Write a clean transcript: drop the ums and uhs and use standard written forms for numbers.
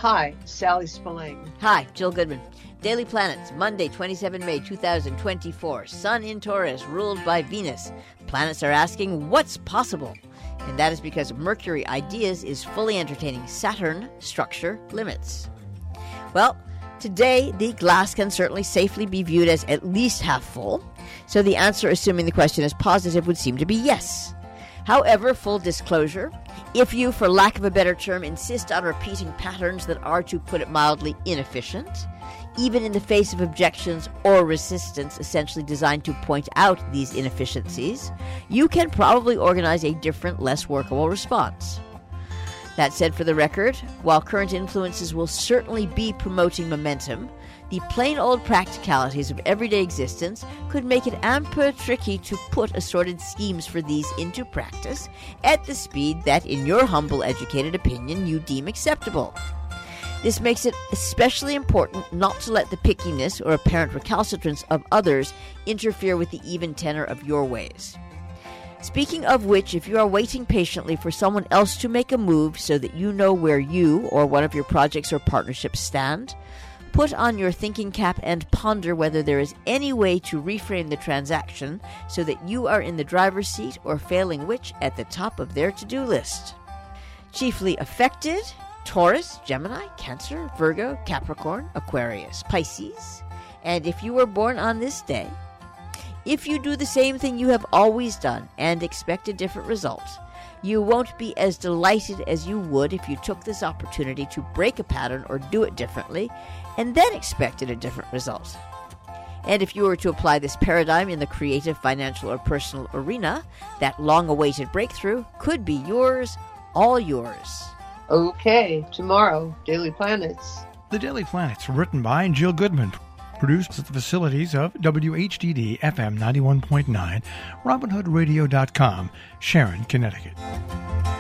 Hi, Sally Spillane. Hi, Jill Goodman. Daily Planets, Monday, 27 May 2024. Sun in Taurus, ruled by Venus. Planets are asking what's possible. And that is because Mercury Ideas is fully entertaining Saturn Structure Limits. Well, today the glass can certainly safely be viewed as at least half full. So the answer, assuming the question is positive, would seem to be yes. However, full disclosure, if you, for lack of a better term, insist on repeating patterns that are, to put it mildly, inefficient, even in the face of objections or resistance essentially designed to point out these inefficiencies, you can probably organize a different, less workable response. That said, for the record, while current influences will certainly be promoting momentum, the plain old practicalities of everyday existence could make it un peu tricky to put assorted schemes for these into practice at the speed that, in your humble educated opinion, you deem acceptable. This makes it especially important not to let the pickiness or apparent recalcitrance of others interfere with the even tenor of your ways. Speaking of which, if you are waiting patiently for someone else to make a move so that you know where you or one of your projects or partnerships stand, put on your thinking cap and ponder whether there is any way to reframe the transaction so that you are in the driver's seat, or failing which, at the top of their to-do list. Chiefly affected: Taurus, Gemini, Cancer, Virgo, Capricorn, Aquarius, Pisces. And if you were born on this day, if you do the same thing you have always done and expect a different result, you won't be as delighted as you would if you took this opportunity to break a pattern or do it differently and then expected a different result. And if you were to apply this paradigm in the creative, financial, or personal arena, that long-awaited breakthrough could be yours, all yours. Okay, tomorrow, Daily Planets. The Daily Planets, written by Jill Goodman. Produced at the facilities of WHDD FM 91.9, RobinHoodRadio.com, Sharon, Connecticut.